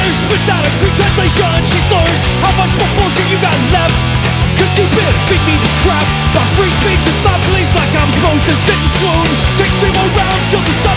spits out a Greek translation. She slurs, how much more bullshit you got left? Cause you've been feeding me this crap about free speech and thought police, like I'm supposed to sit and swoon. Take 3 more rounds till the sun